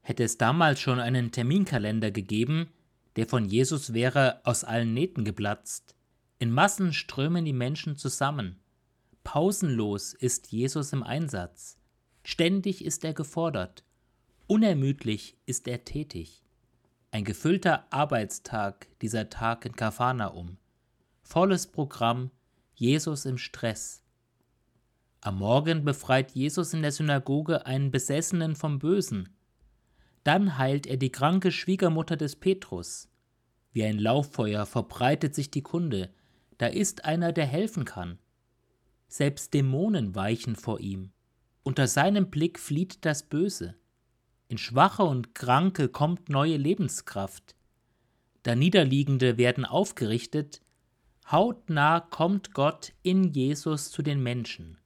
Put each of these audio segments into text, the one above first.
Hätte es damals schon einen Terminkalender gegeben, der von Jesus wäre aus allen Nähten geplatzt. In Massen strömen die Menschen zusammen. Pausenlos ist Jesus im Einsatz. Ständig ist er gefordert. Unermüdlich ist er tätig. Ein gefüllter Arbeitstag, dieser Tag in Kapharnaum. Volles Programm, Jesus im Stress. Am Morgen befreit Jesus in der Synagoge einen Besessenen vom Bösen. Dann heilt er die kranke Schwiegermutter des Petrus. Wie ein Lauffeuer verbreitet sich die Kunde. Da ist einer, der helfen kann. Selbst Dämonen weichen vor ihm. Unter seinem Blick flieht das Böse. In Schwache und Kranke kommt neue Lebenskraft. Da Niederliegende werden aufgerichtet. Hautnah kommt Gott in Jesus zu den Menschen.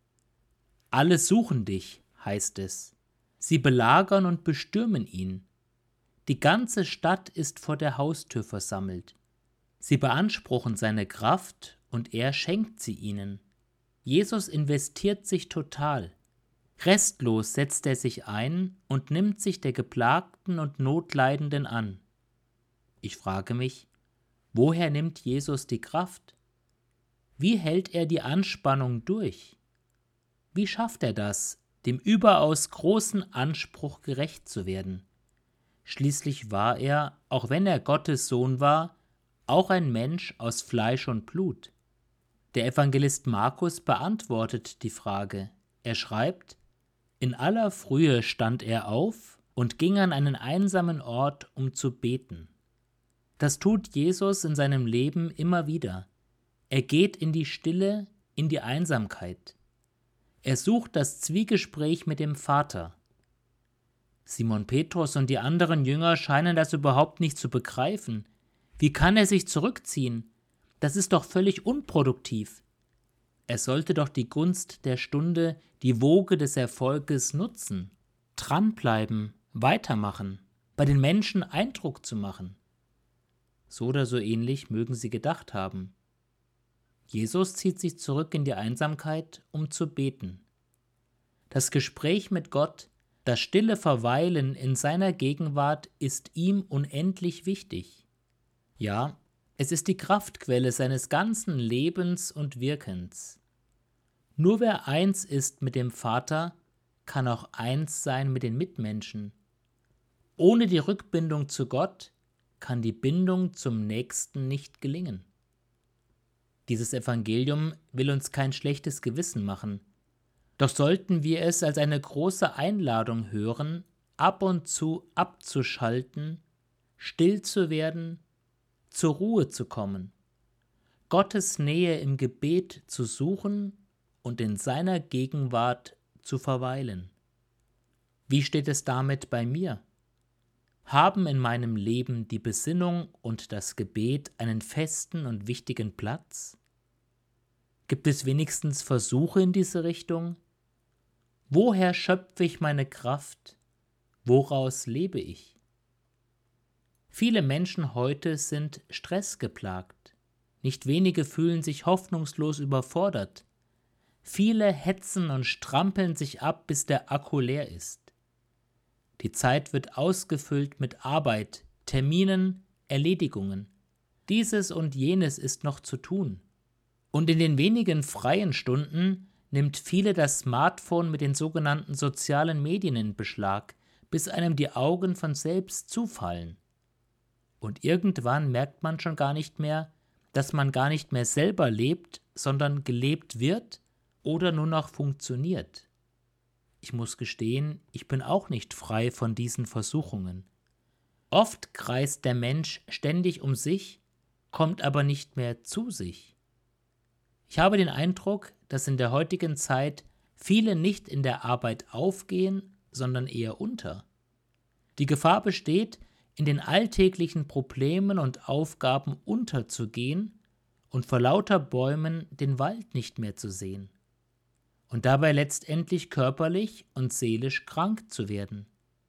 Alle suchen dich, heißt es. Sie belagern und bestürmen ihn. Die ganze Stadt ist vor der Haustür versammelt. Sie beanspruchen seine Kraft und er schenkt sie ihnen. Jesus investiert sich total. Restlos setzt er sich ein und nimmt sich der Geplagten und Notleidenden an. Ich frage mich, woher nimmt Jesus die Kraft? Wie hält er die Anspannung durch? Wie schafft er das, dem überaus großen Anspruch gerecht zu werden? Schließlich war er, auch wenn er Gottes Sohn war, auch ein Mensch aus Fleisch und Blut. Der Evangelist Markus beantwortet die Frage. Er schreibt: In aller Frühe stand er auf und ging an einen einsamen Ort, um zu beten. Das tut Jesus in seinem Leben immer wieder. Er geht in die Stille, in die Einsamkeit. Er sucht das Zwiegespräch mit dem Vater. Simon Petrus und die anderen Jünger scheinen das überhaupt nicht zu begreifen. Wie kann er sich zurückziehen? Das ist doch völlig unproduktiv. Er sollte doch die Gunst der Stunde, die Woge des Erfolges nutzen, dranbleiben, weitermachen, bei den Menschen Eindruck zu machen. So oder so ähnlich mögen sie gedacht haben. Jesus zieht sich zurück in die Einsamkeit, um zu beten. Das Gespräch mit Gott, das stille Verweilen in seiner Gegenwart ist ihm unendlich wichtig. Ja, es ist die Kraftquelle seines ganzen Lebens und Wirkens. Nur wer eins ist mit dem Vater, kann auch eins sein mit den Mitmenschen. Ohne die Rückbindung zu Gott kann die Bindung zum Nächsten nicht gelingen. Dieses Evangelium will uns kein schlechtes Gewissen machen. Doch sollten wir es als eine große Einladung hören, ab und zu abzuschalten, still zu werden, zur Ruhe zu kommen, Gottes Nähe im Gebet zu suchen und in seiner Gegenwart zu verweilen. Wie steht es damit bei mir? Haben in meinem Leben die Besinnung und das Gebet einen festen und wichtigen Platz? Gibt es wenigstens Versuche in diese Richtung? Woher schöpfe ich meine Kraft? Woraus lebe ich? Viele Menschen heute sind stressgeplagt. Nicht wenige fühlen sich hoffnungslos überfordert. Viele hetzen und strampeln sich ab, bis der Akku leer ist. Die Zeit wird ausgefüllt mit Arbeit, Terminen, Erledigungen. Dieses und jenes ist noch zu tun. Und in den wenigen freien Stunden nimmt viele das Smartphone mit den sogenannten sozialen Medien in Beschlag, bis einem die Augen von selbst zufallen. Und irgendwann merkt man schon gar nicht mehr, dass man gar nicht mehr selber lebt, sondern gelebt wird oder nur noch funktioniert. Ich muss gestehen, ich bin auch nicht frei von diesen Versuchungen. Oft kreist der Mensch ständig um sich, kommt aber nicht mehr zu sich. Ich habe den Eindruck, dass in der heutigen Zeit viele nicht in der Arbeit aufgehen, sondern eher unter. Die Gefahr besteht, in den alltäglichen Problemen und Aufgaben unterzugehen und vor lauter Bäumen den Wald nicht mehr zu sehen und dabei letztendlich körperlich und seelisch krank zu werden.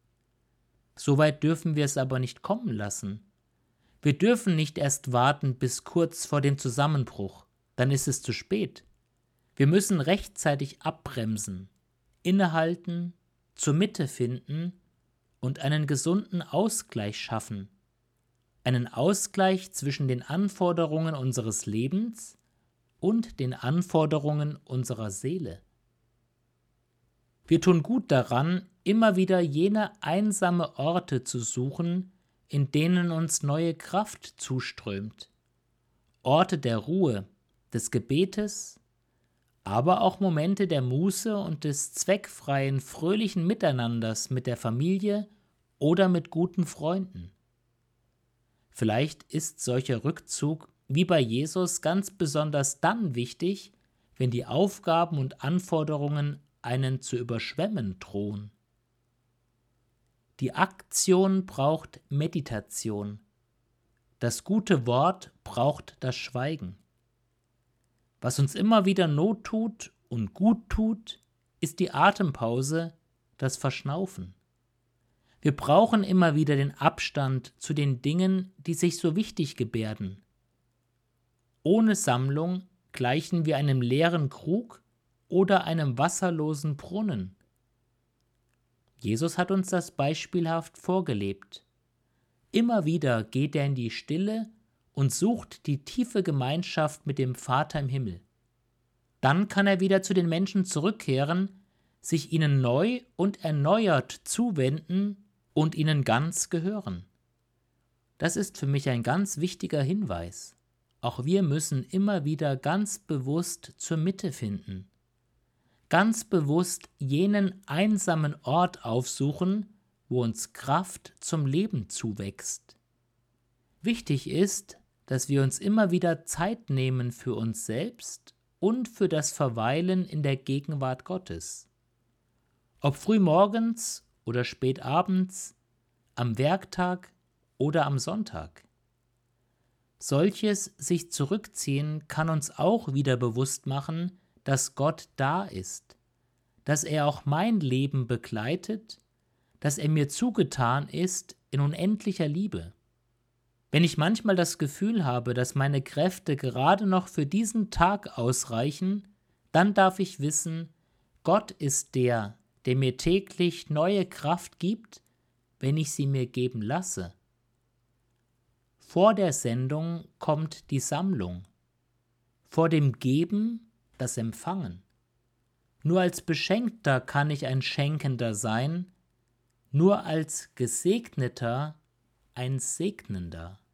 So weit dürfen wir es aber nicht kommen lassen. Wir dürfen nicht erst warten bis kurz vor dem Zusammenbruch, dann ist es zu spät. Wir müssen rechtzeitig abbremsen, innehalten, zur Mitte finden und einen gesunden Ausgleich schaffen. Einen Ausgleich zwischen den Anforderungen unseres Lebens und den Anforderungen unserer Seele. Wir tun gut daran, immer wieder jene einsame Orte zu suchen, in denen uns neue Kraft zuströmt. Orte der Ruhe, des Gebetes, aber auch Momente der Muße und des zweckfreien, fröhlichen Miteinanders mit der Familie oder mit guten Freunden. Vielleicht ist solcher Rückzug wie bei Jesus ganz besonders dann wichtig, wenn die Aufgaben und Anforderungen einen zu überschwemmen drohen. Die Aktion braucht Meditation. Das gute Wort braucht das Schweigen. Was uns immer wieder Not tut und gut tut, ist die Atempause, das Verschnaufen. Wir brauchen immer wieder den Abstand zu den Dingen, die sich so wichtig gebärden. Ohne Sammlung gleichen wir einem leeren Krug oder einem wasserlosen Brunnen. Jesus hat uns das beispielhaft vorgelebt. Immer wieder geht er in die Stille und sucht die tiefe Gemeinschaft mit dem Vater im Himmel. Dann kann er wieder zu den Menschen zurückkehren, sich ihnen neu und erneuert zuwenden und ihnen ganz gehören. Das ist für mich ein ganz wichtiger Hinweis. Auch wir müssen immer wieder ganz bewusst zur Mitte finden. Ganz bewusst jenen einsamen Ort aufsuchen, wo uns Kraft zum Leben zuwächst. Wichtig ist, dass wir uns immer wieder Zeit nehmen für uns selbst und für das Verweilen in der Gegenwart Gottes. Ob frühmorgens oder spät abends, am Werktag oder am Sonntag. Solches sich zurückziehen kann uns auch wieder bewusst machen, dass Gott da ist, dass er auch mein Leben begleitet, dass er mir zugetan ist in unendlicher Liebe. Wenn ich manchmal das Gefühl habe, dass meine Kräfte gerade noch für diesen Tag ausreichen, dann darf ich wissen, Gott ist der, der mir täglich neue Kraft gibt, wenn ich sie mir geben lasse. Vor der Sendung kommt die Sammlung, vor dem Geben das Empfangen. Nur als Beschenkter kann ich ein Schenkender sein, nur als Gesegneter ein Segnender.